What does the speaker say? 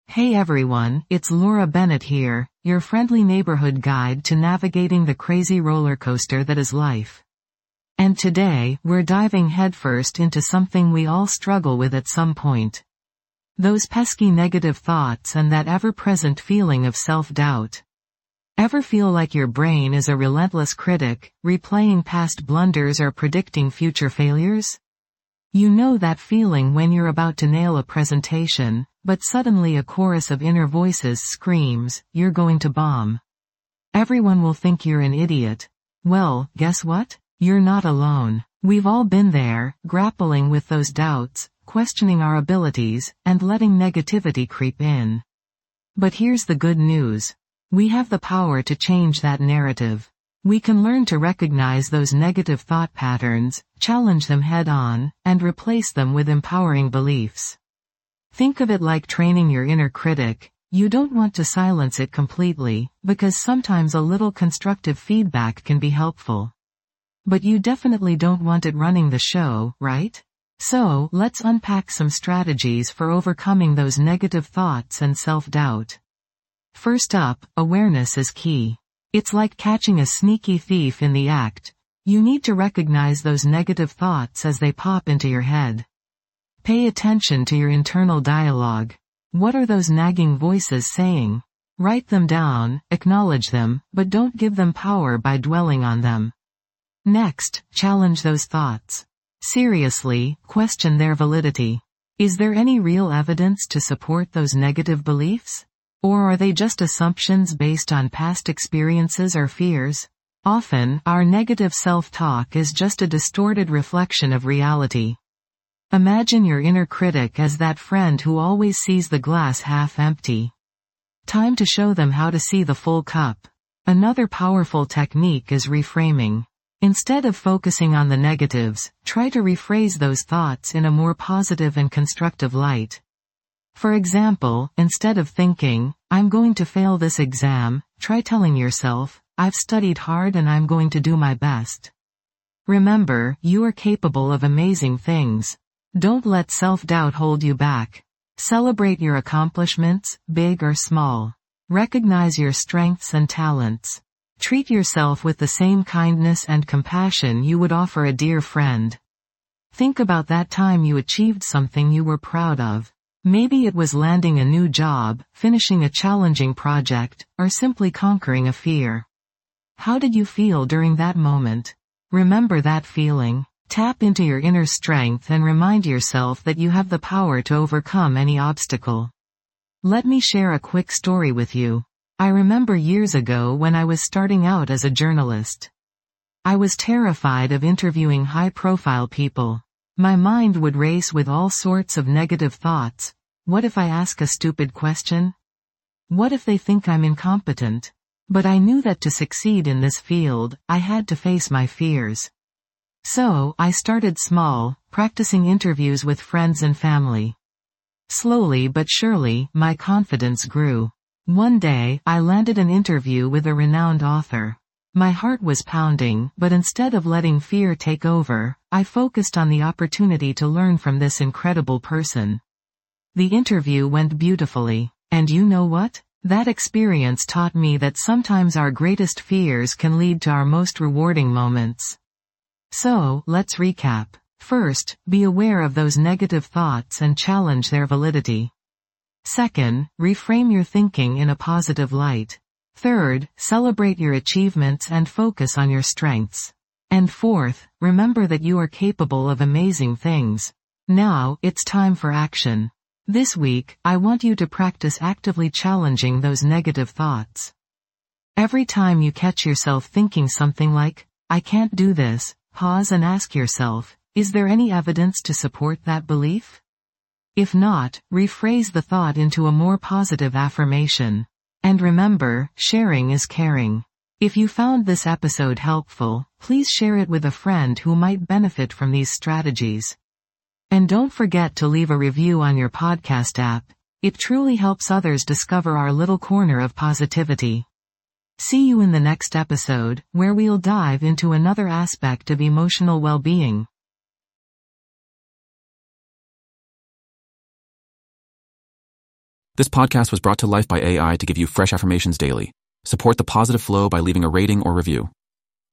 Hey everyone, it's Laura Bennett here, your friendly neighborhood guide to navigating the crazy roller coaster that is life. And today, we're diving headfirst into something we all struggle with at some point. Those pesky negative thoughts and that ever-present feeling of self-doubt. Ever feel like your brain is a relentless critic, replaying past blunders or predicting future failures? You know that feeling when you're about to nail a presentation, but suddenly a chorus of inner voices screams, "You're going to bomb. Everyone will think you're an idiot." Well, guess what? You're not alone. We've all been there, grappling with those doubts, questioning our abilities, and letting negativity creep in. But here's the good news. We have the power to change that narrative. We can learn to recognize those negative thought patterns, challenge them head-on, and replace them with empowering beliefs. Think of it like training your inner critic. You don't want to silence it completely, because sometimes a little constructive feedback can be helpful. But you definitely don't want it running the show, right? So, let's unpack some strategies for overcoming those negative thoughts and self-doubt. First up, awareness is key. It's like catching a sneaky thief in the act. You need to recognize those negative thoughts as they pop into your head. Pay attention to your internal dialogue. What are those nagging voices saying? Write them down, acknowledge them, but don't give them power by dwelling on them. Next, challenge those thoughts. Seriously, question their validity. Is there any real evidence to support those negative beliefs? Or are they just assumptions based on past experiences or fears? Often, our negative self-talk is just a distorted reflection of reality. Imagine your inner critic as that friend who always sees the glass half empty. Time to show them how to see the full cup. Another powerful technique is reframing. Instead of focusing on the negatives, try to rephrase those thoughts in a more positive and constructive light. For example, instead of thinking, "I'm going to fail this exam," try telling yourself, "I've studied hard and I'm going to do my best." Remember, you are capable of amazing things. Don't let self-doubt hold you back. Celebrate your accomplishments, big or small. Recognize your strengths and talents. Treat yourself with the same kindness and compassion you would offer a dear friend. Think about that time you achieved something you were proud of. Maybe it was landing a new job, finishing a challenging project, or simply conquering a fear. How did you feel during that moment? Remember that feeling. Tap into your inner strength and remind yourself that you have the power to overcome any obstacle. Let me share a quick story with you. I remember years ago when I was starting out as a journalist. I was terrified of interviewing high-profile people. My mind would race with all sorts of negative thoughts. What if I ask a stupid question? What if they think I'm incompetent? But I knew that to succeed in this field, I had to face my fears. So, I started small, practicing interviews with friends and family. Slowly but surely, my confidence grew. One day, I landed an interview with a renowned author. My heart was pounding, but instead of letting fear take over, I focused on the opportunity to learn from this incredible person. The interview went beautifully. And you know what? That experience taught me that sometimes our greatest fears can lead to our most rewarding moments. So, let's recap. First, be aware of those negative thoughts and challenge their validity. Second, reframe your thinking in a positive light. Third, celebrate your achievements and focus on your strengths. And fourth, remember that you are capable of amazing things. Now, it's time for action. This week, I want you to practice actively challenging those negative thoughts. Every time you catch yourself thinking something like, "I can't do this," pause and ask yourself, is there any evidence to support that belief? If not, rephrase the thought into a more positive affirmation. And remember, sharing is caring. If you found this episode helpful, please share it with a friend who might benefit from these strategies. And don't forget to leave a review on your podcast app. It truly helps others discover our little corner of positivity. See you in the next episode, where we'll dive into another aspect of emotional well-being. This podcast was brought to life by AI to give you fresh affirmations daily. Support the positive flow by leaving a rating or review.